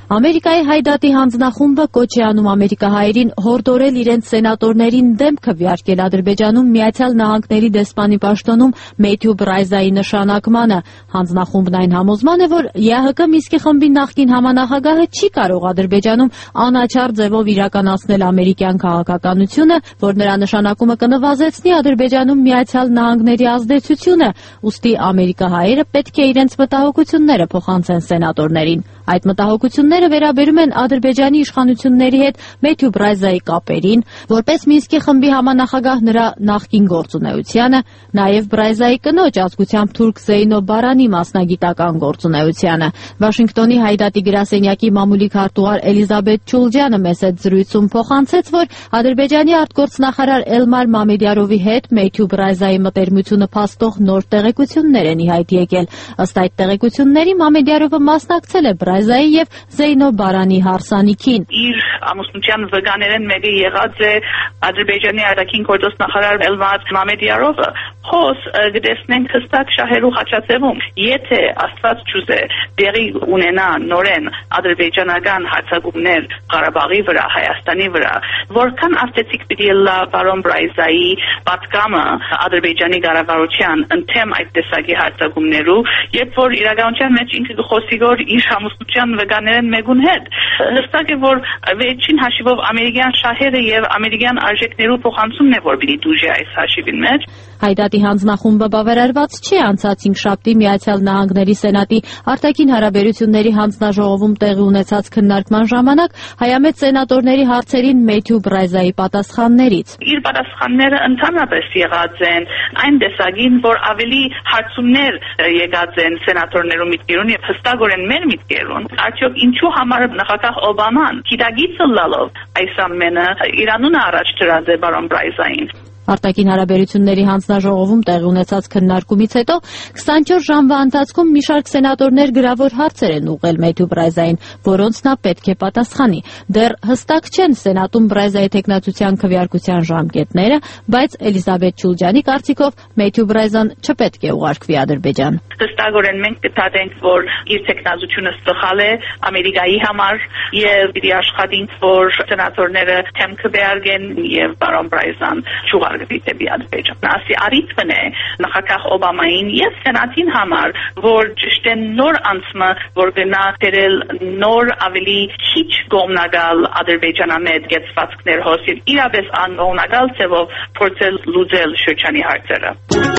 Ամերիկայի հայդատի հանձնախումբը կոչ է անում ամերիկահայերին հորդորել իրենց սենատորներին դեմ քվեարկել Ադրբեջանում Միացյալ Նահանգների դեսպանի պաշտոնում Մեթյու Բրայզայի նշանակմանը։ Հանձնախումբն այն համոզման է, որ ԵԱՀԿ Մինսկի խմբի նախկին համանախագահը չի կարող Ադրբեջանում անաչառ ձևով իրականացնել ամերիկյան քաղաքականությունը, որ նրա նշանակումը կնվազեցնի Ադրբեջանում Միացյալ Նահանգների ազդեցությունը, ուստի ամերիկահայերը պետք է իրենց մտահոգությունները փոխանցեն սենատորներին։ Այդ մտահոգությունները վերաբերում են Ադրբեջանի իշխանությունների հետ Մեթյու Բրայզայի կապերին, որպես Մինսկի խմբի համանախագահ նրա նախկին գործունեությանը, նաև Բրայզայի կնոջ ազգությամբ թուրք Զեյնո Բարանի մասնագիտական գործունեությանը։ Վաշինգտոնի հայդատի գրասենյակի մամուլի քարտուղար Էլիզաբեթ Չուլջյանը մեծ զրույցում փոխանցեց, որ Ադրբեջանի արտգործնախարար Էլմար Մամեդյարովի հետ Մեթյու Բրայզայի մտերմությունը փաստող նոր տեղեկություններ են ի հայտ եկել։ Ըստ այդ տեղեկությունների Մամեդյարովը մասնակցել է Բրայզայի եւ Զեյնո Բարանի հարսանիքին։ Իր ամուսնության վկաներեն մեկը եղած է Ադրբեջանի արտաքին գործոս նախարար Էլմար Մամեդյարովը։ Խոս գտեսնենք հստակ շահերու խաչաձևում, եթե Աստված չուզե դերի ունենա նորեն ադրբեջանական հարձակումներ Ղարաբաղի վրա, Հայաստանի վրա, որքան աստեցիկ պիտի լա պարոն Բրայզայի պատկամը Ադրբեջանի կառավարության ընդեմ այդ տեսակի հարձակումներու, երբ որ իրականության մեջ ինքը խոսի որ իր ամուսնության վկաներեն մեկուն հետ հստակ է որ վերջին հաշիվով ամերիկյան շահերը եւ ամերիկյան արժեքներու փոխանցումն է որ պիտի դուժի այս հաշիվին մեջ։ Հայդատի հանձնախումբը բավարարված չի անցած 5 շաբթի Միացյալ Նահանգների Սենատի արտաքին հարաբերությունների հանձնաժողովում տեղի ունեցած քննարկման ժամանակ հայամետ սենատորների հարցերին Մեթյու Բրայզայի պատասխաններից։ Իր պատասխանները ընդհանրապես եղած են այն տեսակին, որ ավելի հարցումներ եկած են սենատորներու միտքերուն եւ հստակորեն մեր միտքերուն։ Արդյոք ինչու համար նախագահ Օբաման գիտագիծը լալով այս ամենը Իրանուն առաջ դրած է պարոն Բրայզային։ Արտաքին հարաբերությունների հանձնաժողովում տեղի ունեցած քննարկումից հետո 24 ժամվա ընթացքում մի շարք սենատորներ գրավոր հարցեր են ուղղել Մեթյու Բրայզային, որոնց նա պետք է պատասխանի։ Դեռ հստակ չեն Սենատում Բրայզայի թեկնածության քվեարկության ժամկետները, բայց Էլիզաբեթ Չուլջյանի կարծիքով Մեթյու Բրայզան չպետք է ուղարկվի Ադրբեջան։ Հստակորեն մենք կտածենք, որ իր տեխնազությունը սխալ է Ամերիկայի համար եւ պիտի աշխատենք, որ սենատորները թեմ քվեարկեն եւ պարոն Բրայզան չուղարկվի դեպի Ադրբեջան։ Ասի արիթմն է նախագահ Օբամային եւ Սենատին համար, որ ճիշտ է նոր անցումը, որ գնա դերել նոր ավելի քիչ գոմնագալ Ադրբեջանամետ գեցվածքներ հոսիլ իրապես անողնագալ ձևով փորձել լուծել շրջանի հարցերը։